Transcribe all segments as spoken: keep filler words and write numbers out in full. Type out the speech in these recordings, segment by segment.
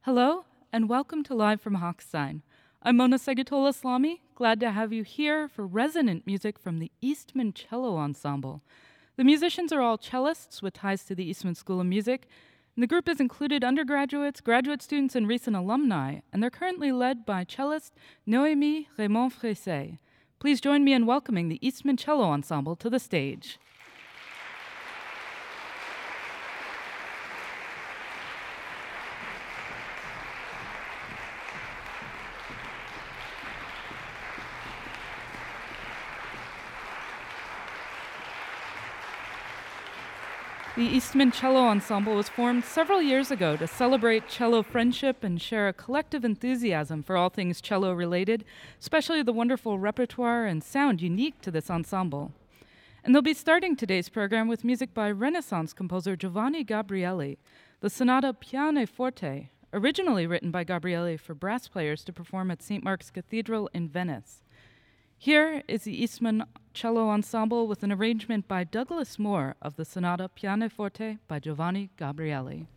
Hello, and welcome to Live from Hochstein. I'm Mona Segatola Slami, glad to have you here for resonant music from the Eastman Cello Ensemble. The musicians are all cellists with ties to the Eastman School of Music, and the group has included undergraduates, graduate students, and recent alumni, and they're currently led by cellist Noémie Raymond-Fressé. Please join me in welcoming the Eastman Cello Ensemble to the stage. The Eastman Cello Ensemble was formed several years ago to celebrate cello friendship and share a collective enthusiasm for all things cello-related, especially the wonderful repertoire and sound unique to this ensemble. And they'll be starting today's program with music by Renaissance composer Giovanni Gabrieli, the sonata Pianoforte, originally written by Gabrieli for brass players to perform at Saint Mark's Cathedral in Venice. Here is the Eastman Cello Ensemble with an arrangement by Douglas Moore of the Sonata Pianoforte by Giovanni Gabrieli.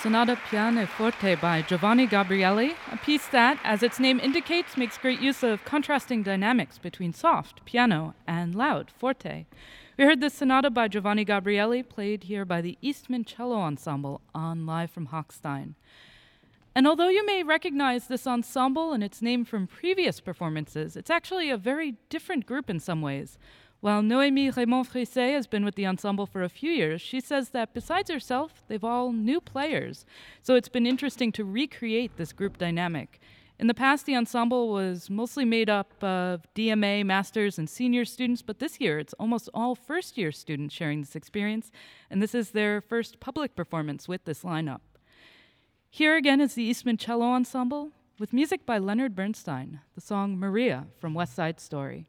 Sonata Pianoforte by Giovanni Gabrieli, a piece that, as its name indicates, makes great use of contrasting dynamics between soft, piano, and loud, forte. We heard this sonata by Giovanni Gabrieli, played here by the Eastman Cello Ensemble on Live from Hochstein. And although you may recognize this ensemble and its name from previous performances, it's actually a very different group in some ways. While Noémie Raymond-Frisset has been with the ensemble for a few years, she says that besides herself, they've all new players. So it's been interesting to recreate this group dynamic. In the past, the ensemble was mostly made up of D M A, master's, and senior students, but this year it's almost all first-year students sharing this experience, and this is their first public performance with this lineup. Here again is the Eastman Cello Ensemble with music by Leonard Bernstein, the song Maria from West Side Story.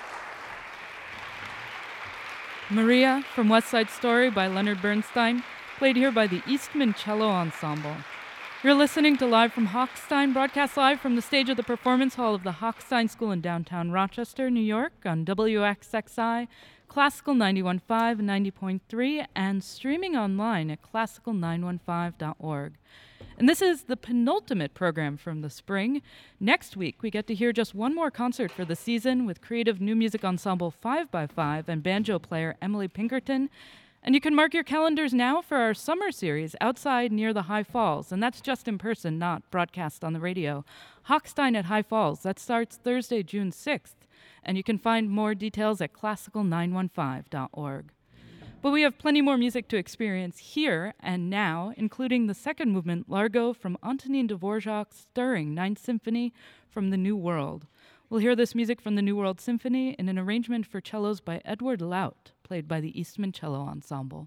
Maria from West Side Story by Leonard Bernstein, played here by the Eastman Cello Ensemble. You're listening to Live from Hochstein, broadcast live from the stage of the Performance Hall of the Hochstein School in downtown Rochester, New York, on W X X I, Classical ninety-one point five and ninety point three, and streaming online at classical nine one five dot org. And this is the penultimate program from the spring. Next week, we get to hear just one more concert for the season with creative new music ensemble five by five and banjo player Emily Pinkerton. And you can mark your calendars now for our summer series, Outside Near the High Falls. And that's just in person, not broadcast on the radio. Hochstein at High Falls. That starts Thursday, June sixth. And you can find more details at classical nine one five dot org. But we have plenty more music to experience here and now, including the second movement, Largo, from Antonin Dvorak's stirring Ninth Symphony from the New World. We'll hear this music from the New World Symphony in an arrangement for cellos by Edward Laut, played by the Eastman Cello Ensemble.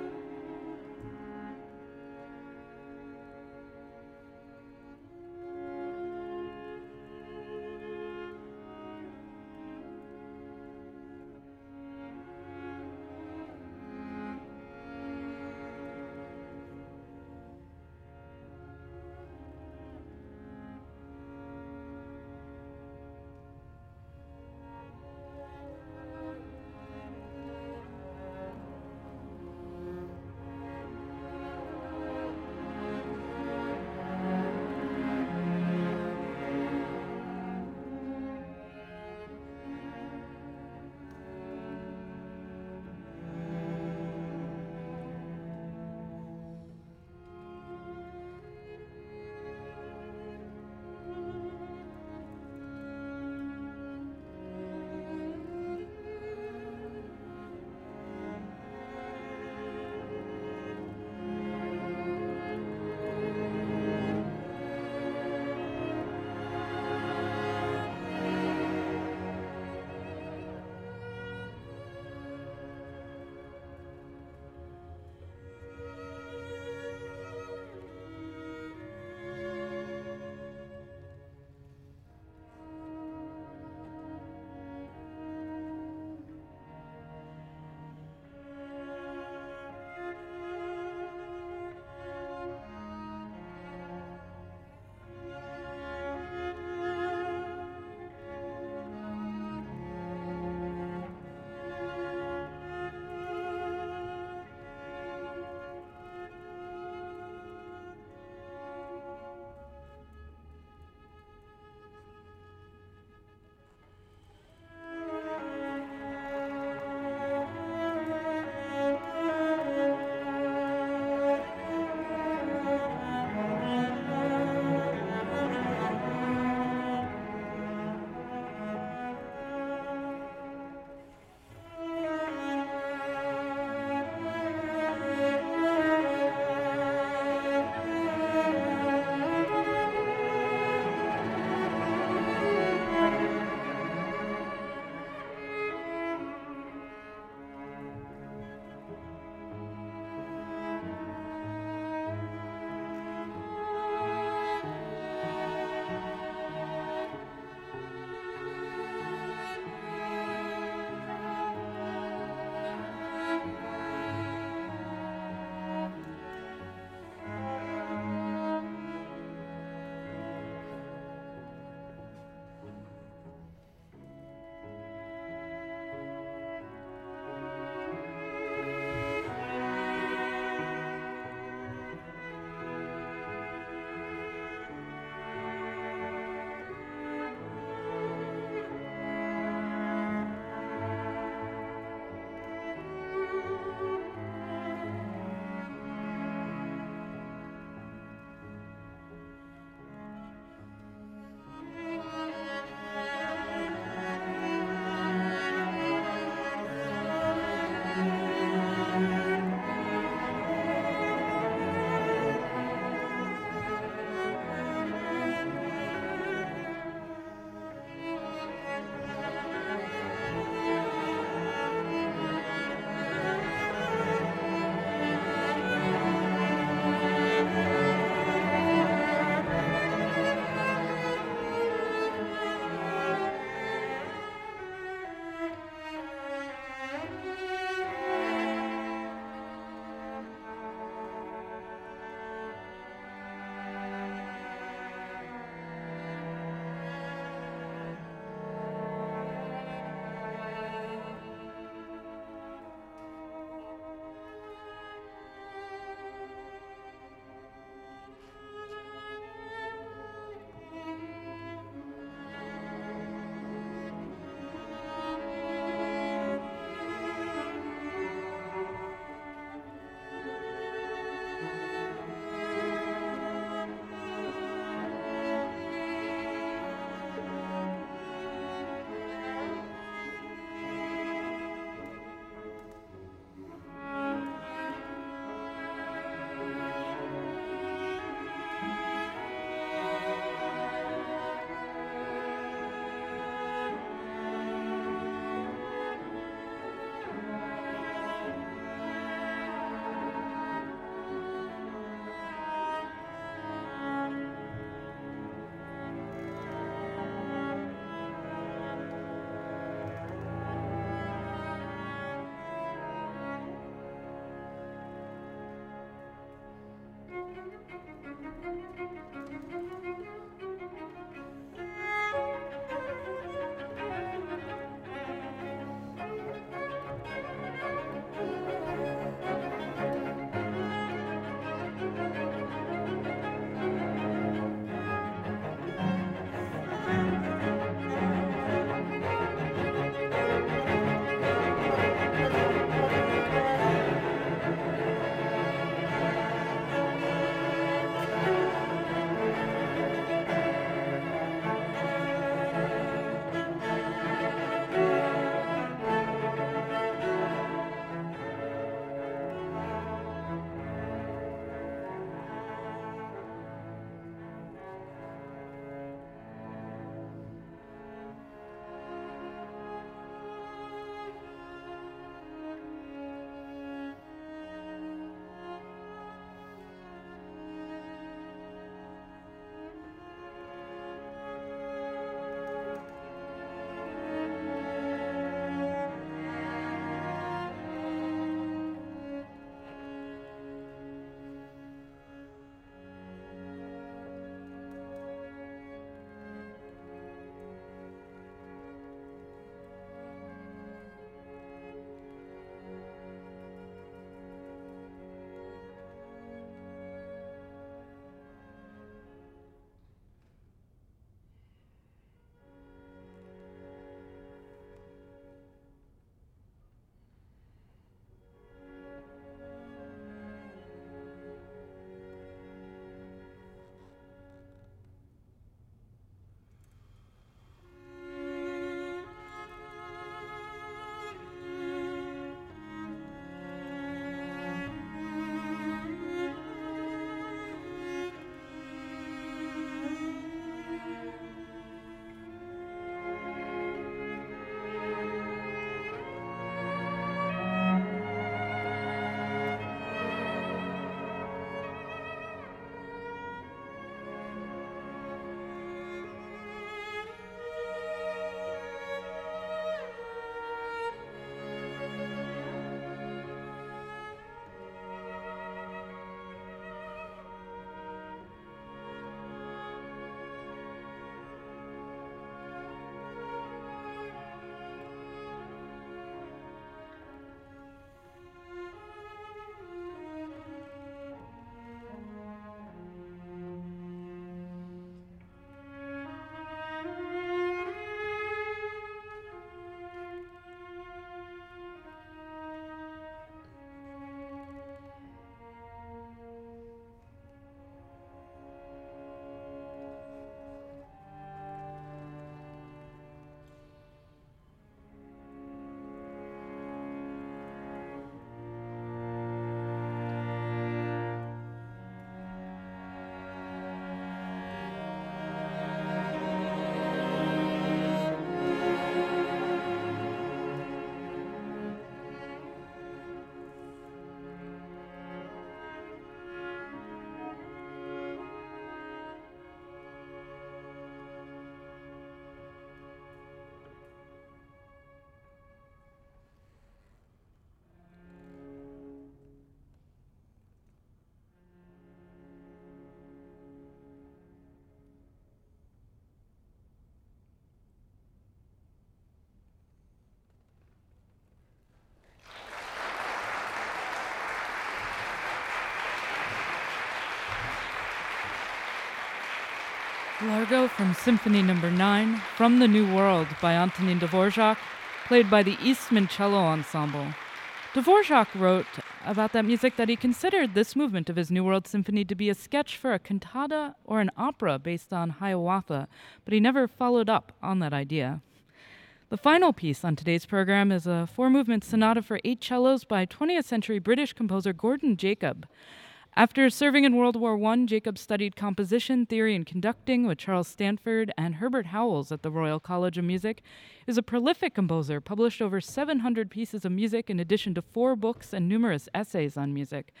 Largo from Symphony Number nine, From the New World by Antonin Dvorak, played by the Eastman Cello Ensemble. Dvorak wrote about that music that he considered this movement of his New World Symphony to be a sketch for a cantata or an opera based on Hiawatha, but he never followed up on that idea. The final piece on today's program is a four-movement sonata for eight cellos by twentieth century British composer Gordon Jacob. After serving in World War One, Jacob studied composition, theory, and conducting with Charles Stanford and Herbert Howells at the Royal College of Music. He is a prolific composer, published over seven hundred pieces of music in addition to four books and numerous essays on music.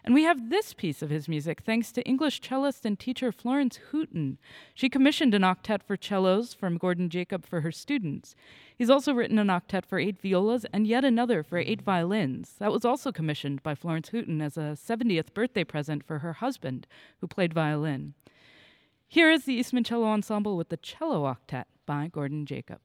And we have this piece of his music thanks to English cellist and teacher Florence Hooton. She commissioned an octet for cellos from Gordon Jacob for her students. He's also written an octet for eight violas and yet another for eight violins. That was also commissioned by Florence Hooton as a seventieth birthday present for her husband, who played violin. Here is the Eastman Cello Ensemble with the Cello Octet by Gordon Jacob.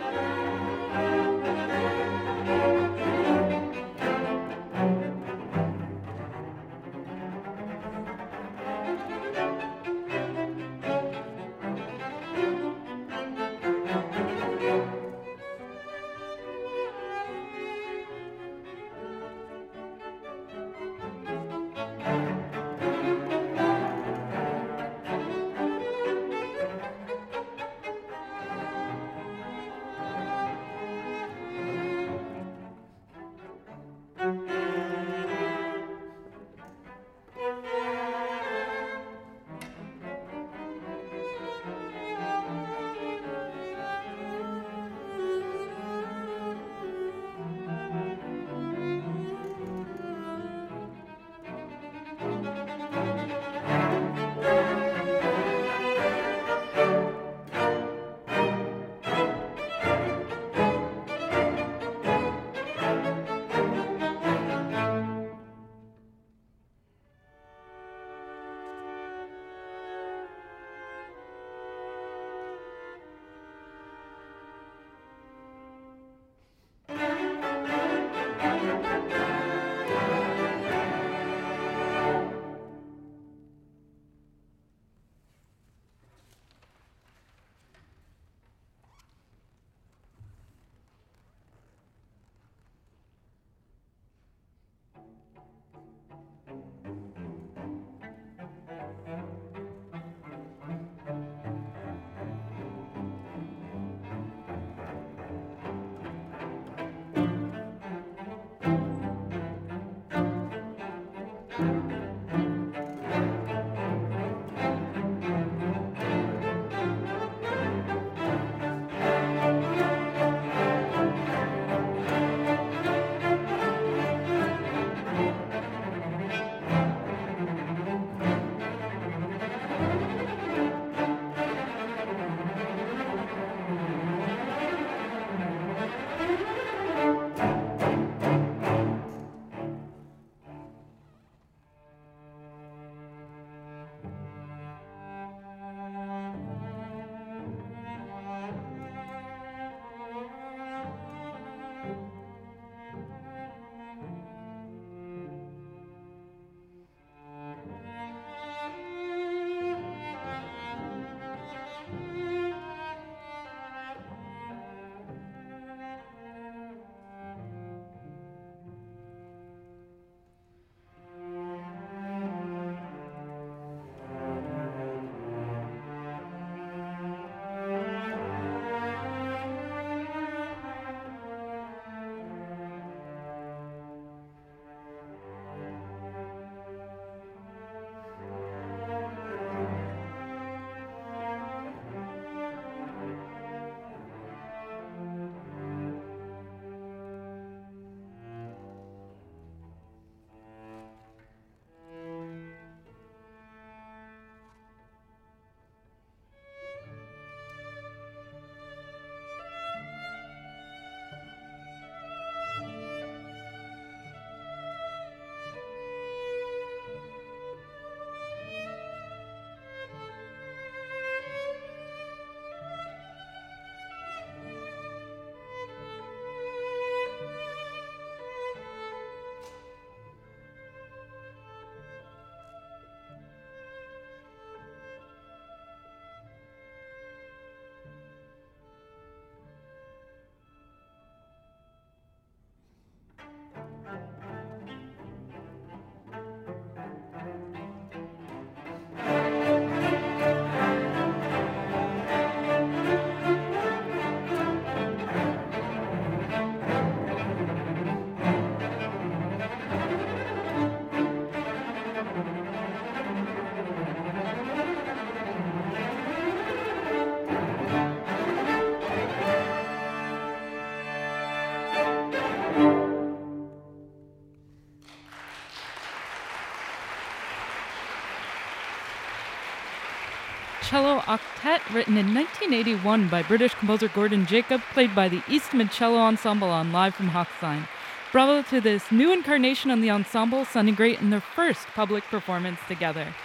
Cello Octet, written in nineteen eighty-one by British composer Gordon Jacob, played by the East Mid Cello Ensemble on Live from Hochstein. Bravo to this new incarnation on the ensemble, sounding great in their first public performance together.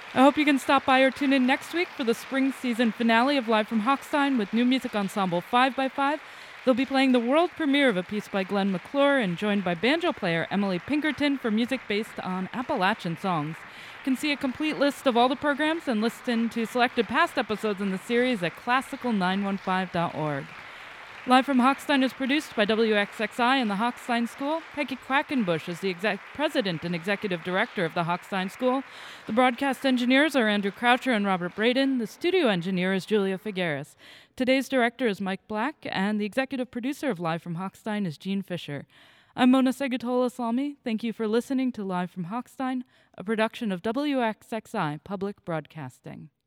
I hope you can stop by or tune in next week for the spring season finale of Live from Hochstein with new music ensemble five by five. They'll be playing the world premiere of a piece by Glenn McClure and joined by banjo player Emily Pinkerton for music based on Appalachian songs. You can see a complete list of all the programs and listen to selected past episodes in the series at classical nine one five dot org. Live from Hochstein is produced by W X X I and the Hochstein School. Peggy Quackenbush is the exec- president and executive director of the Hochstein School. The broadcast engineers are Andrew Croucher and Robert Braden. The studio engineer is Julia Figueres. Today's director is Mike Black, and the executive producer of Live from Hochstein is Jean Fisher. I'm Mona Segutola-Salmi. Thank you for listening to Live from Hochstein, a production of W X X I Public Broadcasting.